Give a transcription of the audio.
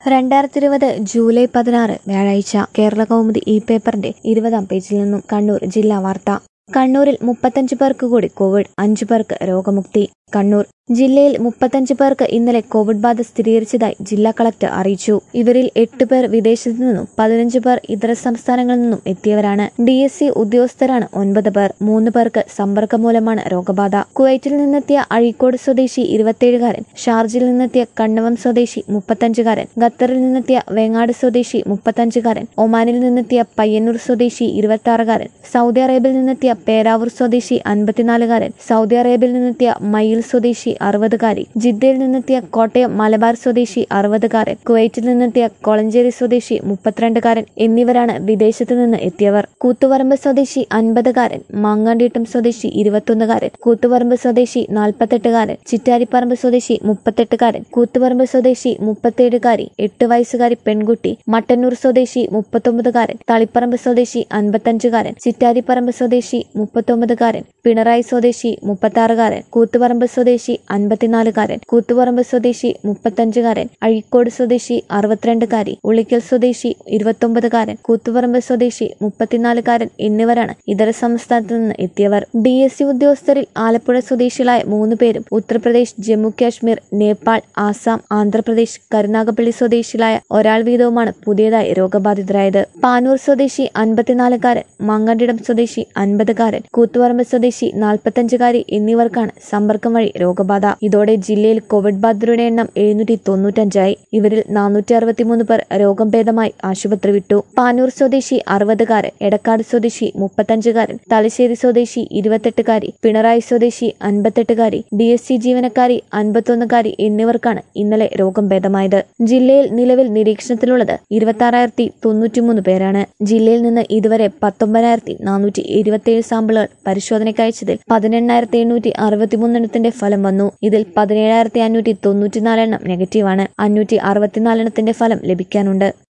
2020 July 16 വ്യാഴാഴ്ച കേരളകൗമുദി ഈ പേപ്പറിന്റെ 20-ാം പേജിൽ നിന്നും കണ്ണൂർ ജില്ലാ വാർത്ത. കണ്ണൂരിൽ 35 പേർക്ക് കൂടി കോവിഡ്, 5 പേർക്ക് രോഗമുക്തി. കണ്ണൂർ ജില്ലയിൽ 35 പേർക്ക് ഇന്നലെ കോവിഡ് ബാധ സ്ഥിരീകരിച്ചതായി ജില്ലാ കളക്ടർ അറിയിച്ചു. ഇവരിൽ 8 പേർ വിദേശത്തു നിന്നും 15 പേർ ഇതര സംസ്ഥാനങ്ങളിൽ നിന്നും എത്തിയവരാണ്. DSC ഉദ്യോഗസ്ഥരാണ് 9 പേർ. 3 പേർക്ക് സമ്പർക്കം മൂലമാണ് രോഗബാധ. കുവൈറ്റിൽ നിന്നെത്തിയ അഴീക്കോട് സ്വദേശി 27-കാരൻ, ഷാർജയിൽ നിന്നെത്തിയ കണ്ണവം സ്വദേശി 35-കാരൻ, ഖത്തറിൽ നിന്നെത്തിയ വേങ്ങാട് സ്വദേശി 35-കാരൻ, ഒമാനിൽ നിന്നെത്തിയ പയ്യന്നൂർ സ്വദേശി 26-കാരൻ, സൗദി അറേബ്യയിൽ നിന്നെത്തിയ പേരാവൂർ സ്വദേശി 54-കാരൻ, സൗദി അറേബ്യയിൽ നിന്നെത്തിയ മയിൽ സ്വദേശി 60-കാരി, ജിദ്ദയിൽ നിന്നെത്തിയ കോട്ടയം മലബാർ സ്വദേശി 60-കാരൻ, കുവൈറ്റിൽ നിന്നെത്തിയ കോളഞ്ചേരി സ്വദേശി 32-കാരൻ എന്നിവരാണ് വിദേശത്ത് നിന്ന് എത്തിയവർ. കൂത്തുപറമ്പ് സ്വദേശി 50-കാരൻ, മാങ്ങാണ്ടീട്ടം സ്വദേശി 21-കാരൻ, കൂത്തുപറമ്പ് സ്വദേശി 48-കാരൻ, ചിറ്റാരിപ്പറമ്പ് സ്വദേശി 38-കാരൻ, കൂത്തുപറമ്പ് സ്വദേശി 37-കാരി 8 വയസ്സുകാരി പെൺകുട്ടി, മട്ടന്നൂർ സ്വദേശി 39-കാരൻ, തളിപ്പറമ്പ് സ്വദേശി 55-കാരൻ, ചിറ്റാരിപ്പറമ്പ് സ്വദേശി 39-കാരൻ, പിണറായി സ്വദേശി 36-കാരൻ, കൂത്തുപറമ്പ് സ്വദേശി 54-കാരൻ, കൂത്തുപറമ്പ് സ്വദേശി 35-കാരൻ, അഴീക്കോട് സ്വദേശി 62-കാരി, ഉളിക്കൽ സ്വദേശി 29-കാരൻ, കൂത്തുപറമ്പ് സ്വദേശി 34-കാരൻ എന്നിവരാണ് ഇതര സംസ്ഥാനത്തു നിന്ന് എത്തിയവർ. DSC ഉദ്യോഗസ്ഥരിൽ ആലപ്പുഴ സ്വദേശികളായ 3 പേരും ഉത്തർപ്രദേശ്, ജമ്മു കാശ്മീർ, നേപ്പാൾ, ആസാം, ആന്ധ്രാപ്രദേശ്, കരുനാഗപ്പള്ളി സ്വദേശികളായ ഒരാൾ വീതവുമാണ് പുതിയതായി രോഗബാധിതരായത്. പാനൂർ സ്വദേശി 54-കാരൻ, മാങ്ങാണ്ടിടം സ്വദേശി 50-കാരൻ, കൂത്തുപറമ്പ് സ്വദേശി 45-കാരി എന്നിവർക്കാണ് സമ്പർക്കം വഴി രോഗബാധ. ഇതോടെ ജില്ലയിൽ കോവിഡ് ബാധിതരുടെ എണ്ണം 795ആയി. ഇവരിൽ 463 പേർ രോഗം ഭേദമായി ആശുപത്രി വിട്ടു. പാനൂർ സ്വദേശി 60-കാരൻ, എടക്കാട് സ്വദേശി 35-കാരൻ, തലശ്ശേരി സ്വദേശി 28-കാരി, പിണറായി സ്വദേശി 58-കാരി, DSC ജീവനക്കാരി 51-കാരി എന്നിവർക്കാണ് ഇന്നലെ രോഗം ഭേദമായത്. ജില്ലയിൽ നിലവിൽ നിരീക്ഷണത്തിലുള്ളത് 26,093 പേരാണ്. ജില്ലയിൽ നിന്ന് ഇതുവരെ 19,427 സാമ്പിളുകൾ പരിശോധനയ്ക്ക് അയച്ചതിൽ 18,863 എണ്ണത്തിന്റെ ഫലം വന്നു. ഇതിൽ 17,594 എണ്ണം നെഗറ്റീവാണ്. 564 എണ്ണത്തിന്റെ ഫലം ലഭിക്കാനുണ്ട്.